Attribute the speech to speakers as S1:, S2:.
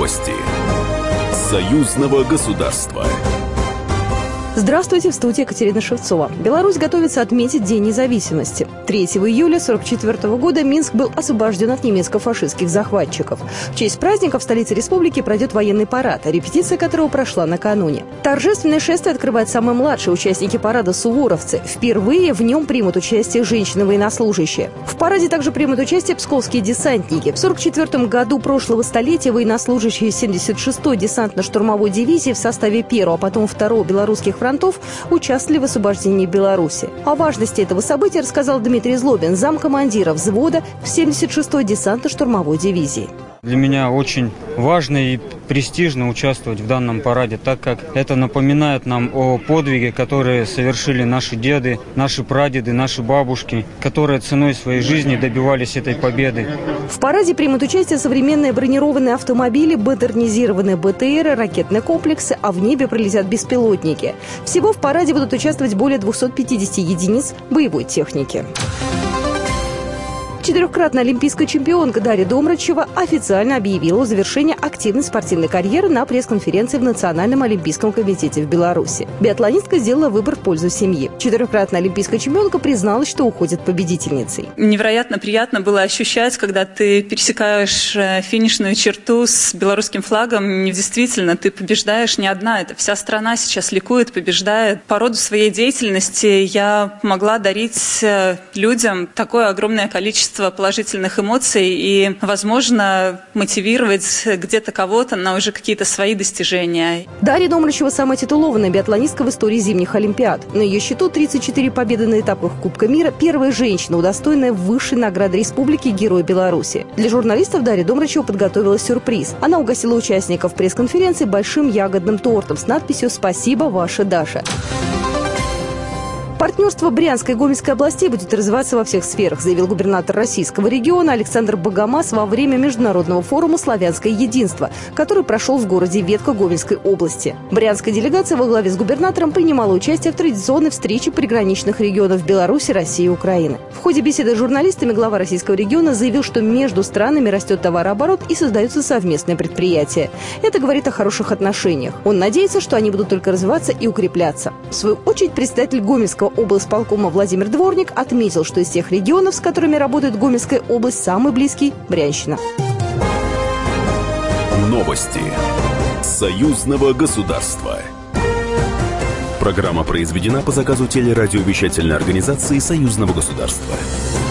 S1: Новости союзного государства.
S2: Здравствуйте, в студии Екатерина Шевцова. Беларусь готовится отметить День независимости. 3 июля 1944 года Минск был освобожден от немецко-фашистских захватчиков. В честь праздника в столице республики пройдет военный парад, репетиция которого прошла накануне. Торжественное шествие открывают самые младшие участники парада — суворовцы. Впервые в нем примут участие женщины-военнослужащие. В параде также примут участие псковские десантники. В 1944 году прошлого столетия военнослужащие 76-й десантно-штурмовой дивизии в составе 1-го, а потом 2-го белорусских фронтов участвовали в освобождении Беларуси. О важности этого события рассказал Дмитрий Злобин, замкомандира взвода в 76-й десантно-штурмовой дивизии.
S3: Для меня очень важно и престижно участвовать в данном параде, так как это напоминает нам о подвиге, которые совершили наши деды, наши прадеды, наши бабушки, которые ценой своей жизни добивались этой победы.
S2: В параде примут участие современные бронированные автомобили, модернизированные БТРы, ракетные комплексы, а в небе пролетят беспилотники. Всего в параде будут участвовать более 250 единиц боевой техники. Четырехкратная олимпийская чемпионка Дарья Домрачева официально объявила о завершении активной спортивной карьеры на пресс-конференции в Национальном олимпийском комитете в Беларуси. Биатлонистка сделала выбор в пользу семьи. Четырехкратная олимпийская чемпионка призналась, что уходит победительницей.
S4: Невероятно приятно было ощущать, когда ты пересекаешь финишную черту с белорусским флагом. Действительно, ты побеждаешь не одна. Это вся страна сейчас ликует, побеждает. По роду своей деятельности я могла дарить людям такое огромное количество положительных эмоций и, возможно, мотивировать где-то кого-то на уже какие-то свои достижения.
S2: Дарья Домрачева – самая титулованная биатлонистка в истории зимних олимпиад. На ее счету 34 победы на этапах Кубка мира, первая женщина, удостоенная высшей награды республики Герой Беларуси. Для журналистов Дарья Домрачева подготовила сюрприз. Она угостила участников пресс-конференции большим ягодным тортом с надписью «Спасибо, ваша Даша». Партнерство Брянской и Гомельской областей будет развиваться во всех сферах, заявил губернатор российского региона Александр Богомаз во время международного форума «Славянское единство», который прошел в городе Ветка Гомельской области. Брянская делегация во главе с губернатором принимала участие в традиционной встрече приграничных регионов Беларуси, России и Украины. В ходе беседы с журналистами глава российского региона заявил, что между странами растет товарооборот и создаются совместные предприятия. Это говорит о хороших отношениях. Он надеется, что они будут только развиваться и укрепляться. В свою очередь, председатель Гомельского облсполкома Владимир Дворник отметил, что из тех регионов, с которыми работает Гомельская область, самый близкий – Брянщина.
S1: Новости союзного государства. Программа произведена по заказу телерадиовещательной организации союзного государства.